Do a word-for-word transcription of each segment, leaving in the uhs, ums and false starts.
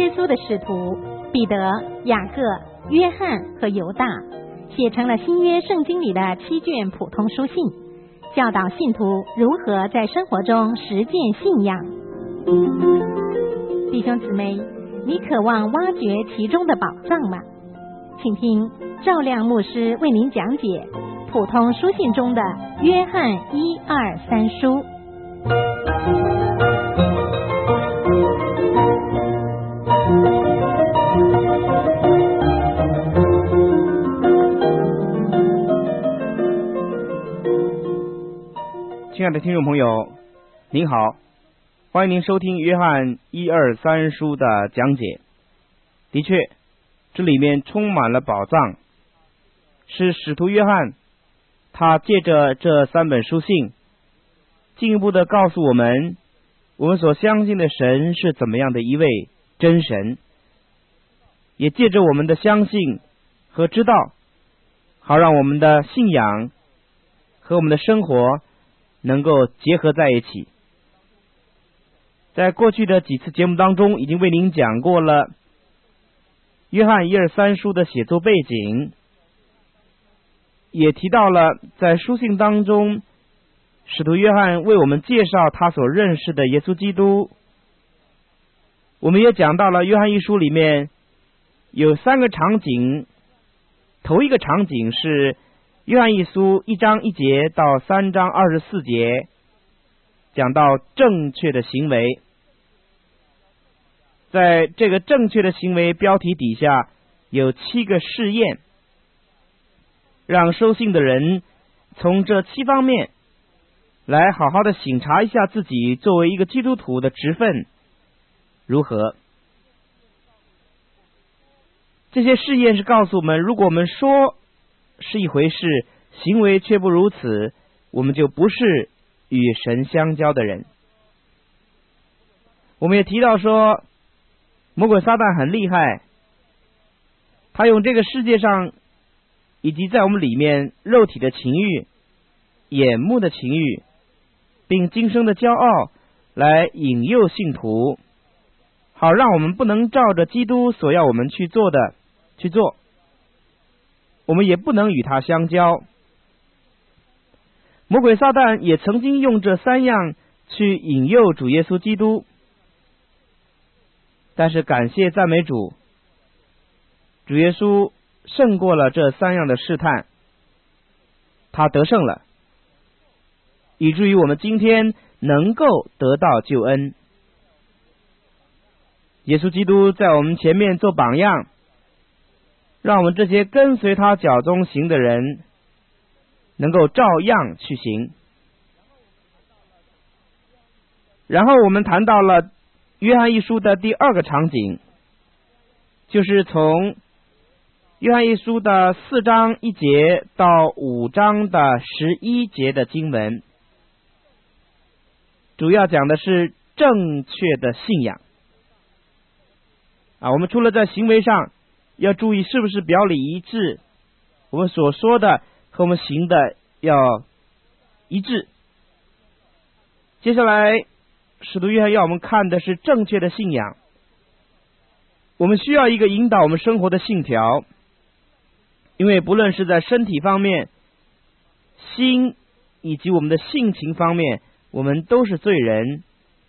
耶稣的使徒彼得、雅各、约翰和犹大，写成了新约圣经里的七卷普通书信，教导信徒如何在生活中实践信仰。弟兄姊妹，你渴望挖掘其中的宝藏吗？请听赵亮牧师为您讲解普通书信中的约翰一二三书。 亲爱的听众朋友，您好，欢迎您收听约翰一二三书的讲解。的确，这里面充满了宝藏，是使徒约翰他借着这三本书信进一步的告诉我们，我们所相信的神是怎么样的一位真神，也借着我们的相信和知道，好让我们的信仰和我们的生活能够结合在一起。在过去的几次节目当中，已经为您讲过了约翰一二三书的写作背景，也提到了在书信当中，使徒约翰为我们介绍他所认识的耶稣基督。我们也讲到了约翰一书里面有三个场景，头一个场景是约翰一书一章一节到三章二十四节，讲到正确的行为。在这个正确的行为标题底下有七个试验，让收信的人从这七方面来好好的省察一下自己作为一个基督徒的职分如何。这些试验是告诉我们，如果我们说是一回事，行为却不如此，我们就不是与神相交的人。我们也提到说，魔鬼撒旦很厉害，他用这个世界上以及在我们里面肉体的情欲、眼目的情欲，并今生的骄傲来引诱信徒，好让我们不能照着基督所要我们去做的去做，我们也不能与他相交。魔鬼撒旦也曾经用这三样去引诱主耶稣基督，但是感谢赞美主，主耶稣胜过了这三样的试探，他得胜了，以至于我们今天能够得到救恩。耶稣基督在我们前面做榜样，让我们这些跟随他脚中行的人能够照样去行。然后我们谈到了约翰一书的第二个场景，就是从约翰一书的四章一节到五章的十一节的经文，主要讲的是正确的信仰啊。我们除了在行为上要注意是不是表里一致，我们所说的和我们行的要一致。接下来使徒约翰要我们看的是正确的信仰，我们需要一个引导我们生活的信条，因为不论是在身体方面、心以及我们的性情方面，我们都是罪人。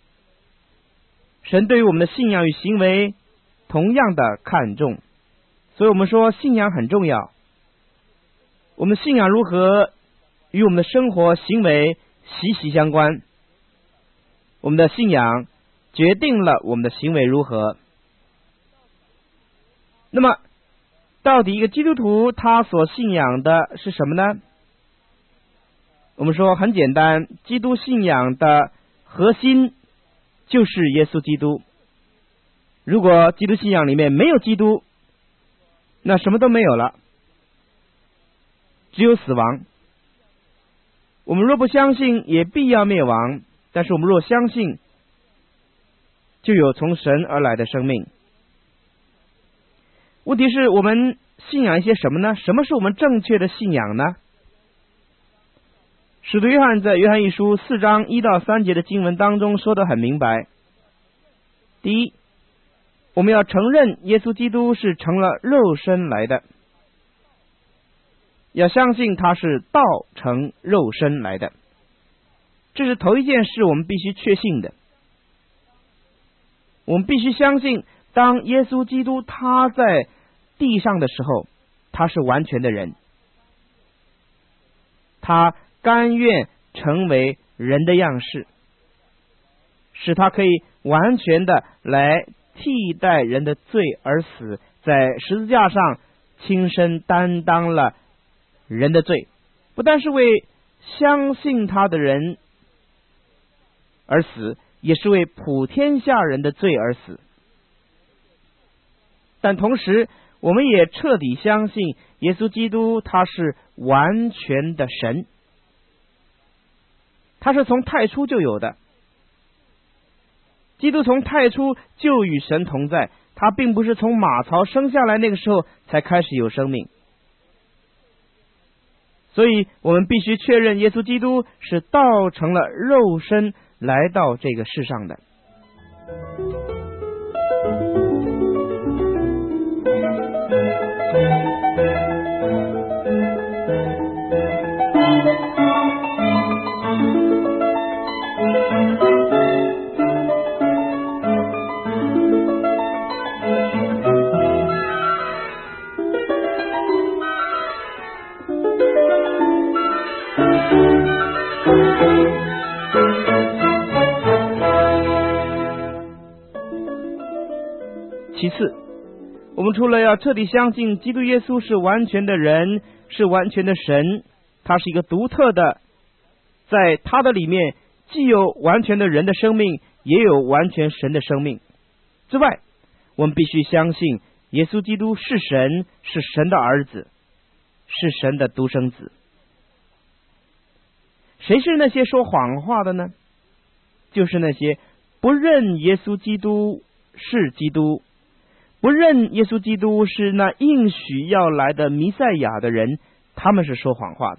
神对于我们的信仰与行为同样的看重，所以我们说信仰很重要。我们信仰如何与我们的生活行为息息相关，我们的信仰决定了我们的行为如何。那么到底一个基督徒他所信仰的是什么呢？我们说很简单，基督信仰的核心就是耶稣基督。如果基督信仰里面没有基督，那什么都没有了，只有死亡。我们若不相信，也必要灭亡，但是我们若相信，就有从神而来的生命。问题是我们信仰一些什么呢？什么是我们正确的信仰呢？使徒约翰在约翰一书四章一到三节的经文当中说得很明白。第一， 我们要承认耶稣基督是成了肉身来的，要相信他是道成肉身来的，这是头一件事我们必须确信的。我们必须相信，当耶稣基督他在地上的时候，他是完全的人，他甘愿成为人的样式，使他可以完全的来替代人的罪而死，在十字架上亲身担当了人的罪，不但是为相信他的人而死，也是为普天下人的罪而死。但同时我们也彻底相信耶稣基督他是完全的神，他是从太初就有的，基督从太初就与神同在，他并不是从马槽生下来那个时候才开始有生命。所以我们必须确认耶稣基督是道成了肉身来到这个世上的。其次，我们除了要彻底相信基督耶稣是完全的人，是完全的神，他是一个独特的，在他的里面既有完全的人的生命，也有完全神的生命之外，我们必须相信耶稣基督是神，是神的儿子，是神的独生子。谁是那些说谎话的呢？就是那些不认耶稣基督是基督，不认耶稣基督是那应许要来的弥赛亚的人，他们是说谎话的。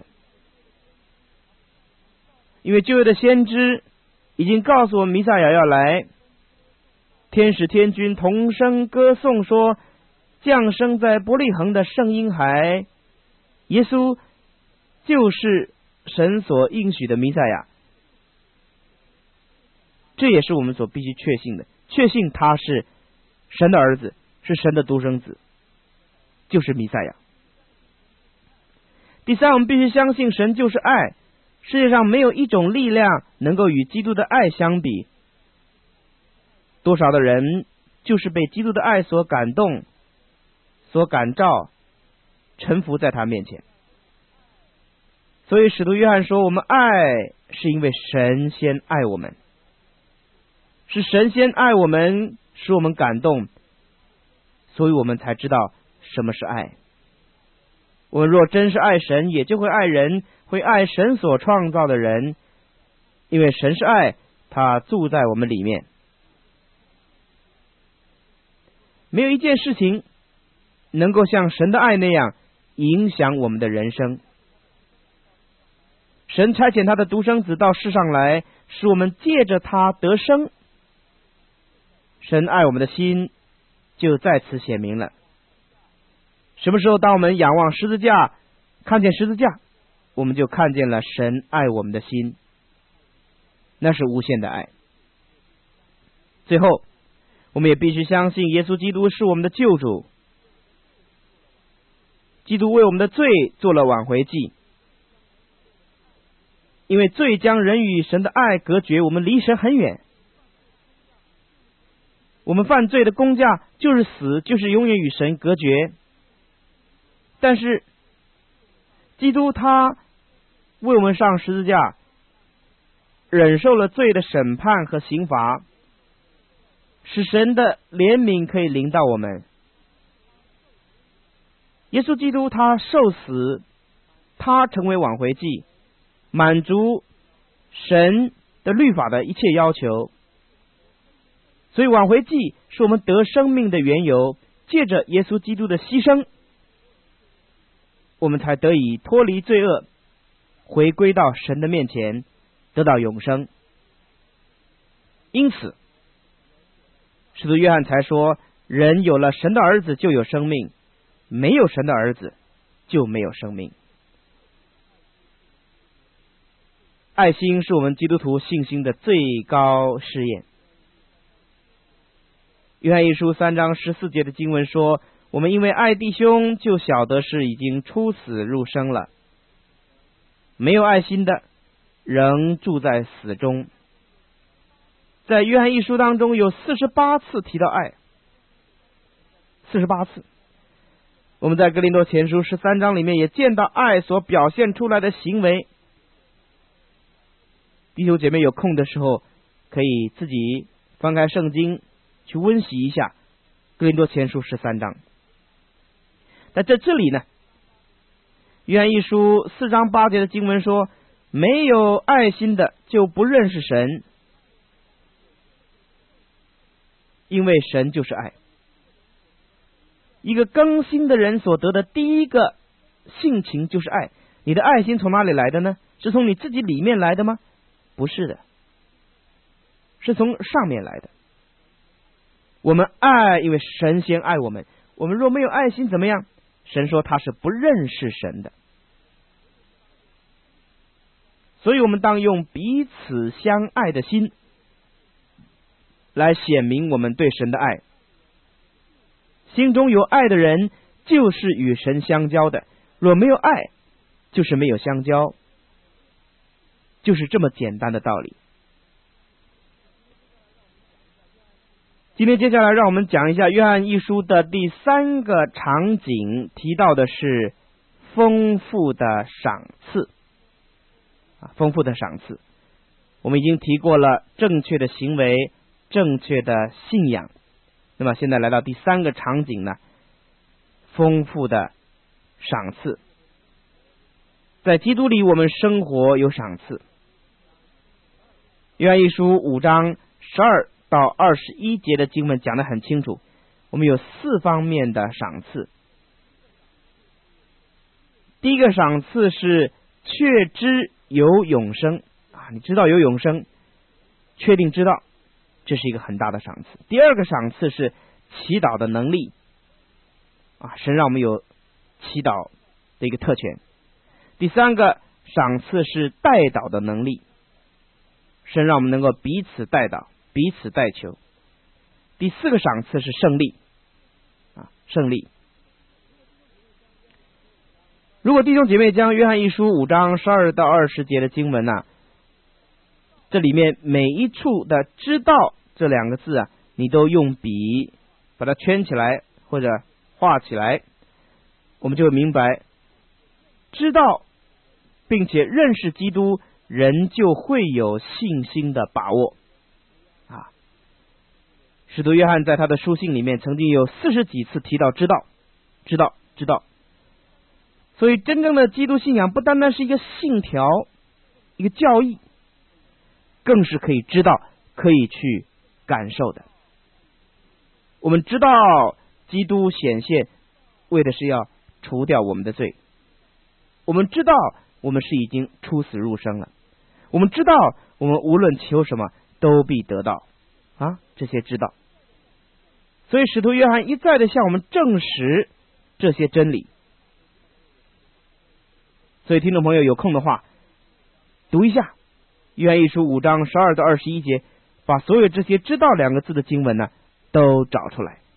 因为旧约的先知已经告诉我们弥赛亚要来，天使天军同声歌颂说，降生在伯利恒的圣婴孩耶稣就是神所应许的弥赛亚。这也是我们所必须确信的，确信他是神的儿子，是神的独生子，就是弥赛亚。第三，我们必须相信神就是爱，世界上没有一种力量能够与基督的爱相比。多少的人就是被基督的爱所感动，所感召，臣服在他面前。所以使徒约翰说，我们爱是因为神先爱我们，是神先爱我们，使我们感动，所以我们才知道什么是爱。我们若真是爱神，也就会爱人，会爱神所创造的人，因为神是爱，他住在我们里面。没有一件事情能够像神的爱那样影响我们的人生。神差遣他的独生子到世上来，使我们借着他得生。神爱我们的心就在此显明了。什么时候当我们仰望十字架，看见十字架，我们就看见了神爱我们的心，那是无限的爱。最后我们也必须相信耶稣基督是我们的救主，基督为我们的罪做了挽回祭，因为罪将人与神的爱隔绝，我们离神很远。我们犯罪的工价就是死，就是永远与神隔绝。但是基督他为我们上十字架，忍受了罪的审判和刑罚，使神的怜悯可以临到我们。耶稣基督他受死，他成为挽回祭，满足神的律法的一切要求。所以挽回祭是我们得生命的缘由，借着耶稣基督的牺牲，我们才得以脱离罪恶，回归到神的面前，得到永生。因此使徒约翰才说， 人有了神的儿子就有生命，没有神的儿子就没有生命。爱心是我们基督徒信心的最高试验。约翰一书三章十四节的经文说，我们因为爱弟兄，就晓得是已经出死入生了。没有爱心的，仍住在死中。在约翰一书当中有四十八次提到爱，四十八次。我们在哥林多前书十三章里面也见到爱所表现出来的行为。弟兄姐妹有空的时候可以自己翻开圣经去温习一下哥林多前书十三章。在这这里呢，约翰一书四章八节的经文说，没有爱心的就不认识神，因为神就是爱。一个更新的人所得的第一个性情就是爱。你的爱心从哪里来的呢？是从你自己里面来的吗？不是的，是从上面来的。我们爱，因为神先爱我们。我们若没有爱心怎么样？神说他是不认识神的。所以我们当用彼此相爱的心来显明我们对神的爱。心中有爱的人就是与神相交的，若没有爱就是没有相交，就是这么简单的道理。今天接下来让我们讲一下约翰一书的第三个场景，提到的是丰富的赏赐。啊，丰富的赏赐。我们已经提过了正确的行为，正确的信仰。那么现在来到第三个场景呢，丰富的赏赐。在基督里我们生活有赏赐。约翰一书五章十二到二十一节的经文讲得很清楚，我们有四方面的赏赐。第一个赏赐是确知有永生啊，你知道有永生，确定知道，这是一个很大的赏赐。第二个赏赐是祈祷的能力啊，神让我们有祈祷的一个特权。第三个赏赐是代祷的能力，神让我们能够彼此代祷，彼此代求。第四个赏赐是胜利啊，胜利。如果弟兄姐妹将约翰一书五章十二到二十节的经文呢、啊，这里面每一处的知道这两个字啊，你都用笔把它圈起来或者画起来，我们就会明白，知道并且认识基督，人就会有信心的把握啊。使徒约翰在他的书信里面曾经有四十几次提到知道知道知道。所以真正的基督信仰不单单是一个信条，一个教义，更是可以知道，可以去感受的。我们知道基督显现为的是要除掉我们的罪，我们知道我们是已经出死入生了，我们知道我们无论求什么都必得到啊，这些知道。所以使徒约翰一再的向我们证实这些真理。所以听众朋友有空的话读一下约翰一书五章十二到二十一节，把所有这些知道两个字的经文呢都找出来。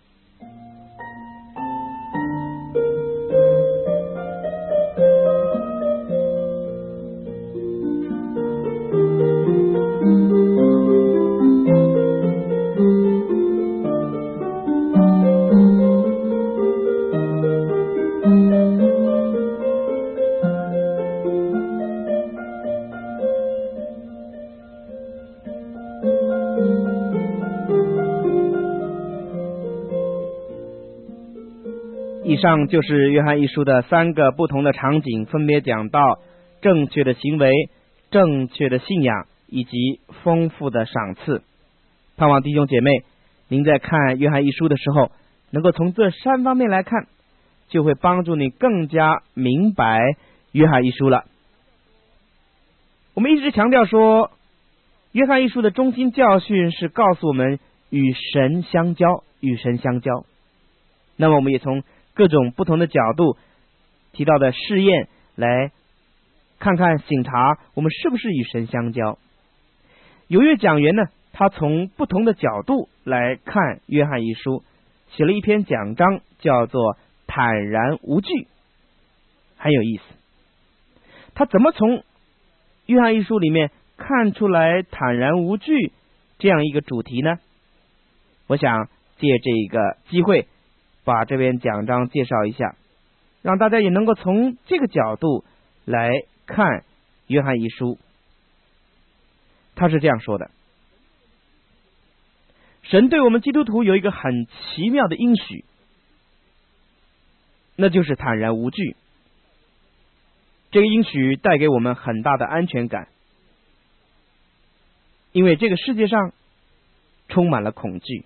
以上就是约翰一书的三个不同的场景，分别讲到正确的行为、正确的信仰以及丰富的赏赐。盼望弟兄姐妹，您在看约翰一书的时候，能够从这三方面来看，就会帮助你更加明白约翰一书了。我们一直强调说，约翰一书的中心教训是告诉我们与神相交，与神相交。那么我们也从各种不同的角度提到的试验来看看省察我们是不是与神相交。有位讲员呢，他从不同的角度来看约翰一书，写了一篇讲章，叫做坦然无惧，很有意思。他怎么从约翰一书里面看出来坦然无惧这样一个主题呢？我想借这个机会把这篇讲章介绍一下，让大家也能够从这个角度来看约翰一书。他是这样说的：神对我们基督徒有一个很奇妙的应许，那就是坦然无惧。这个应许带给我们很大的安全感，因为这个世界上充满了恐惧。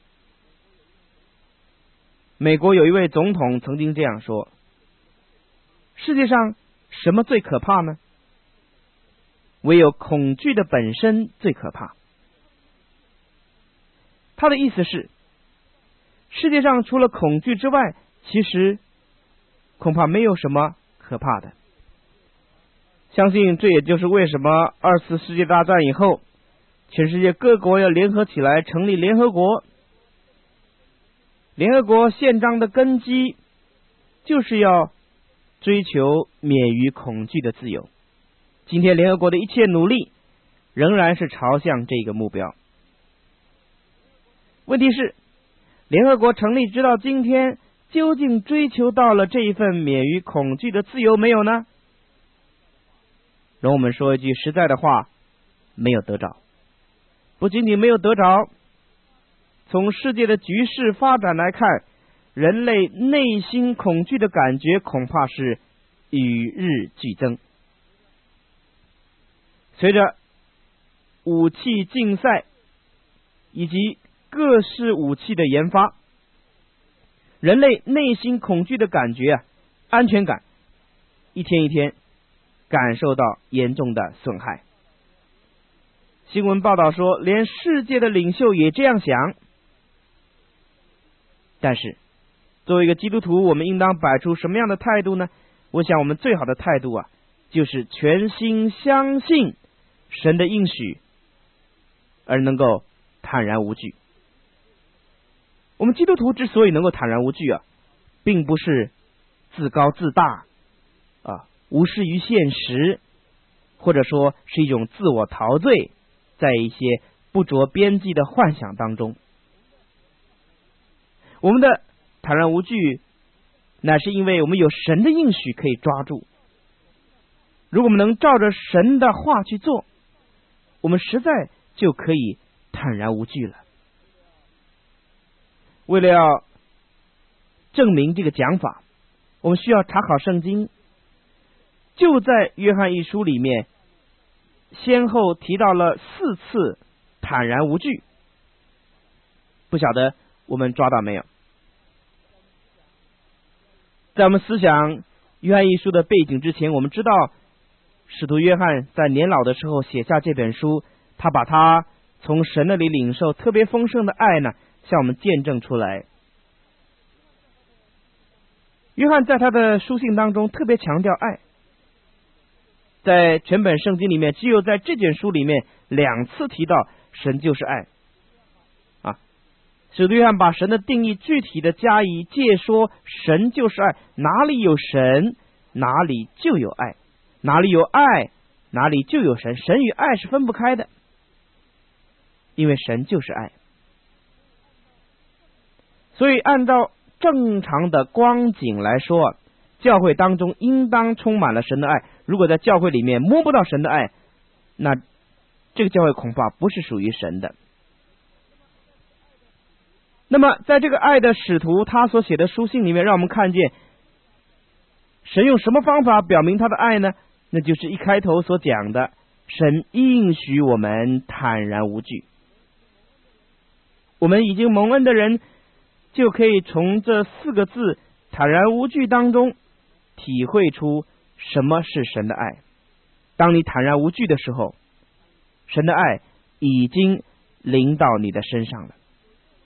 美国有一位总统曾经这样说：世界上什么最可怕呢？唯有恐惧的本身最可怕。他的意思是，世界上除了恐惧之外，其实恐怕没有什么可怕的。相信这也就是为什么二次世界大战以后，全世界各国要联合起来成立联合国。联合国宪章的根基就是要追求免于恐惧的自由。今天联合国的一切努力仍然是朝向这个目标。问题是，联合国成立直到今天，究竟追求到了这一份免于恐惧的自由没有呢？容我们说一句实在的话，没有得着。不仅仅没有得着，从世界的局势发展来看，人类内心恐惧的感觉恐怕是与日俱增。随着武器竞赛以及各式武器的研发，人类内心恐惧的感觉啊，安全感一天一天感受到严重的损害。新闻报道说，连世界的领袖也这样想。但是作为一个基督徒，我们应当摆出什么样的态度呢？我想我们最好的态度啊，就是全心相信神的应许，而能够坦然无惧。我们基督徒之所以能够坦然无惧啊，并不是自高自大啊，无视于现实，或者说是一种自我陶醉，在一些不着边际的幻想当中。我们的坦然无惧，乃是因为我们有神的应许可以抓住。如果我们能照着神的话去做，我们实在就可以坦然无惧了。为了要证明这个讲法，我们需要查考圣经。就在约翰一书里面，先后提到了四次坦然无惧，不晓得我们抓到没有？在我们思想约翰一书的背景之前，我们知道使徒约翰在年老的时候写下这本书，他把他从神那里领受特别丰盛的爱呢，向我们见证出来。约翰在他的书信当中特别强调爱，在全本圣经里面，只有在这卷书里面两次提到神就是爱啊。使徒约翰把神的定义具体的加以介说，神就是爱，哪里有神，哪里就有爱，哪里有爱，哪里就有神，神与爱是分不开的，因为神就是爱。所以按照正常的光景来说，教会当中应当充满了神的爱。如果在教会里面摸不到神的爱，那这个教会恐怕不是属于神的。那么在这个爱的使徒他所写的书信里面，让我们看见神用什么方法表明他的爱呢？那就是一开头所讲的，神应许我们坦然无惧。我们已经蒙恩的人就可以从这四个字坦然无惧当中体会出什么是神的爱。当你坦然无惧的时候，神的爱已经临到你的身上了。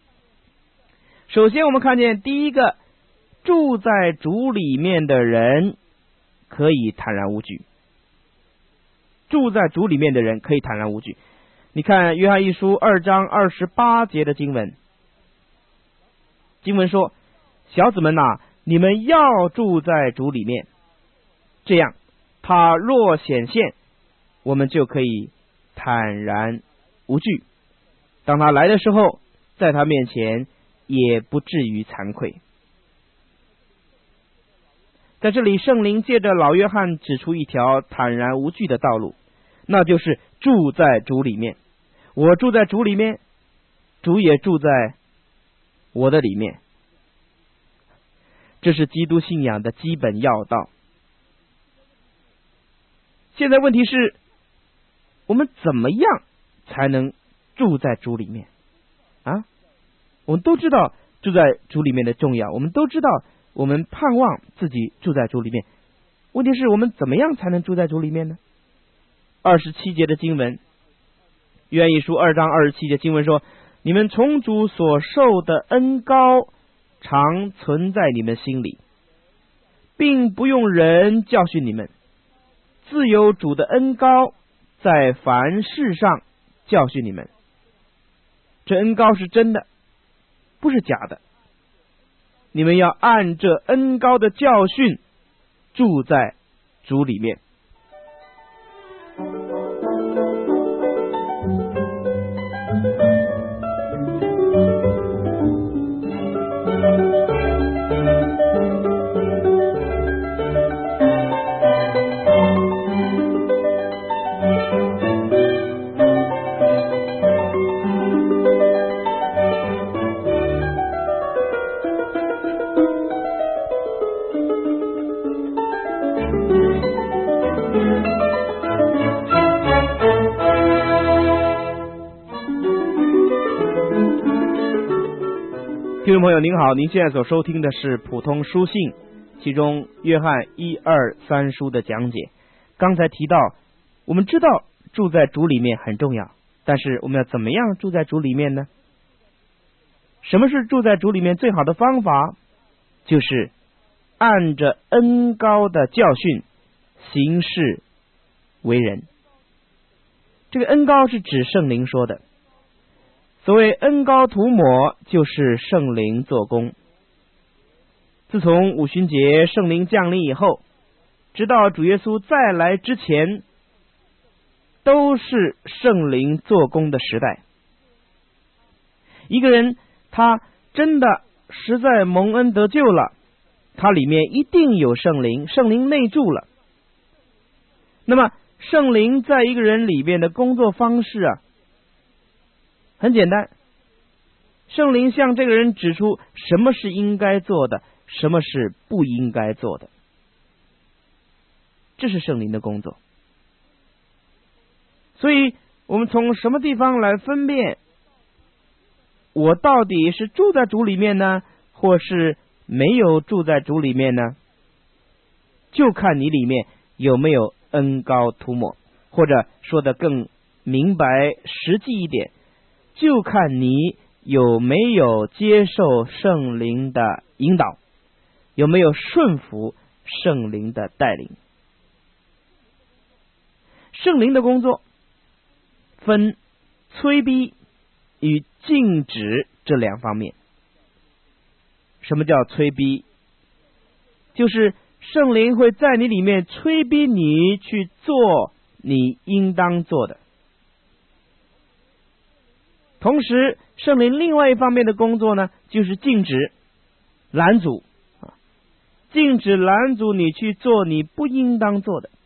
首先我们看见第一个，住在主里面的人可以坦然无惧。住在主里面的人可以坦然无惧。你看约翰一书二章二十八节的经文，经文说，小子们哪、啊，你们要住在主里面，这样他若显现，我们就可以坦然无惧，当他来的时候，在他面前也不至于惭愧。在这里，圣灵借着老约翰指出一条坦然无惧的道路，那就是住在主里面。我住在主里面，主也住在我的里面，这是基督信仰的基本要道。现在问题是，我们怎么样才能住在主里面啊？我们都知道住在主里面的重要，我们都知道我们盼望自己住在主里面，问题是我们怎么样才能住在主里面呢？二十七节的经文，约翰一书二章二十七节经文说，你们从主所受的恩膏常存在你们心里，并不用人教训你们，自有主的恩膏在凡事上教训你们。这恩膏是真的，不是假的，你们要按这恩膏的教训住在主里面。听众朋友您好，您现在所收听的是普通书信，其中约翰一二三书的讲解。刚才提到，我们知道住在主里面很重要，但是我们要怎么样住在主里面呢？什么是住在主里面最好的方法？就是按着恩膏的教训行事为人。这个恩膏是指圣灵说的，所谓恩膏涂抹，就是圣灵做工。自从五旬节圣灵降临以后，直到主耶稣再来之前，都是圣灵做工的时代。一个人他真的实在蒙恩得救了，他里面一定有圣灵，圣灵内住了。那么圣灵在一个人里面的工作方式啊，很简单，圣灵向这个人指出什么是应该做的，什么是不应该做的，这是圣灵的工作。所以我们从什么地方来分辨我到底是住在主里面呢，或是没有住在主里面呢？就看你里面有没有恩膏涂抹，或者说得更明白实际一点，就看你有没有接受圣灵的引导，有没有顺服圣灵的带领。圣灵的工作分催逼与禁止这两方面。什么叫催逼？就是圣灵会在你里面催逼你去做你应当做的。同时圣灵另外一方面的工作呢，就是禁止拦阻，禁止拦阻你去做你不应当做的。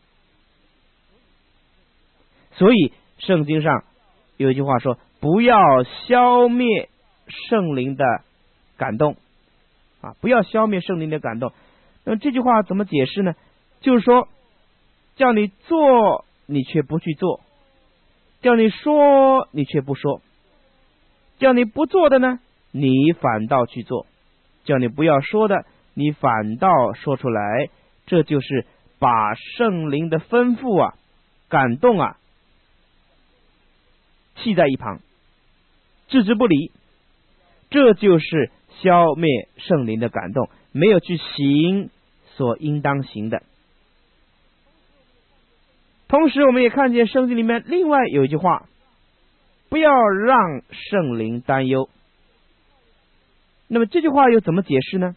所以圣经上有一句话说，不要消灭圣灵的感动啊，不要消灭圣灵的感动。那么这句话怎么解释呢？就是说叫你做你却不去做，叫你说你却不说，叫你不做的呢你反倒去做，叫你不要说的你反倒说出来。这就是把圣灵的吩咐啊感动啊弃在一旁，置之不理。 这就是消灭圣灵的感动，没有去行所应当行的。同时我们也看见圣经里面另外有一句话，不要让圣灵担忧。那么这句话又怎么解释呢？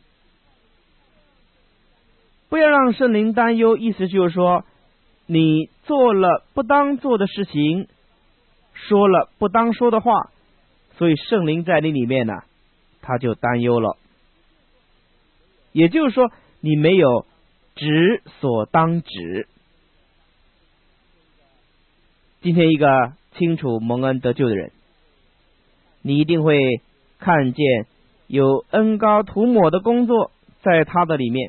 不要让圣灵担忧，意思就是说，你做了不当做的事情，说了不当说的话，所以圣灵在你里面呢，他就担忧了。也就是说，你没有止所当止。今天一个清楚蒙恩得救的人，你一定会看见有恩膏涂抹的工作在他的里面，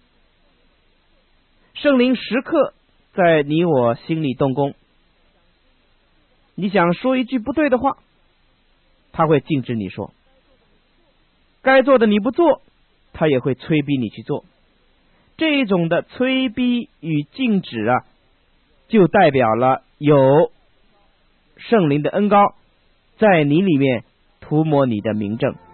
圣灵时刻在你我心里动工。你想说一句不对的话，他会禁止你说，该做的你不做，他也会催逼你去做。这种的催逼与禁止啊，就代表了有圣灵的恩膏在你里面涂抹你的明证。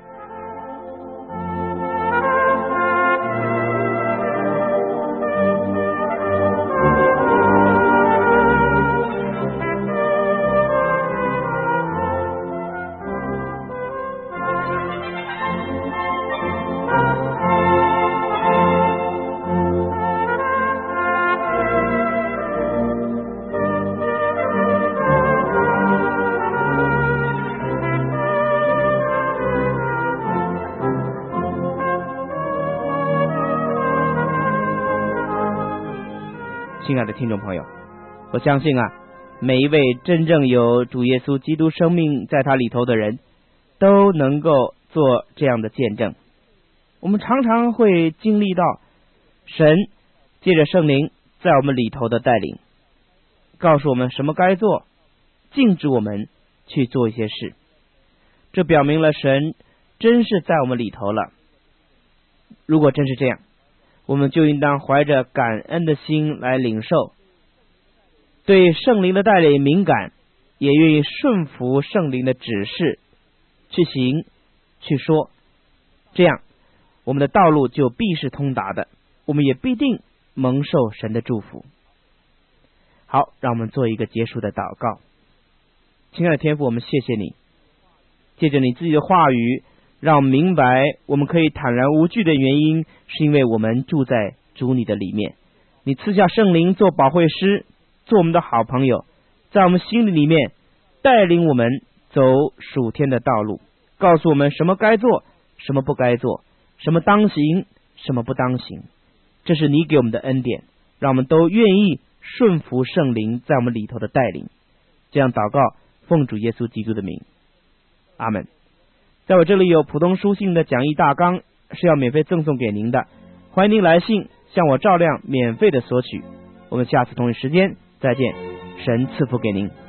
亲爱的听众朋友，我相信啊，每一位真正有主耶稣基督生命在他里头的人，都能够做这样的见证。我们常常会经历到神借着圣灵在我们里头的带领，告诉我们什么该做，禁止我们去做一些事。这表明了神真是在我们里头了。如果真是这样，我们就应当怀着感恩的心来领受，对圣灵的带领敏感，也愿意顺服圣灵的指示去行去说，这样我们的道路就必是通达的，我们也必定蒙受神的祝福。好，让我们做一个结束的祷告。亲爱的天父，我们谢谢你，借着你自己的话语，让我们明白我们可以坦然无惧的原因，是因为我们住在主你的里面。你赐下圣灵做保惠师，做我们的好朋友，在我们心里里面带领我们走属天的道路，告诉我们什么该做，什么不该做，什么当行，什么不当行。这是你给我们的恩典，让我们都愿意顺服圣灵在我们里头的带领。这样祷告，奉主耶稣基督的名，阿们。在我这里有普通书信的讲义大纲，是要免费赠送给您的，欢迎您来信向我照亮免费的索取。我们下次同一时间再见，神赐福给您。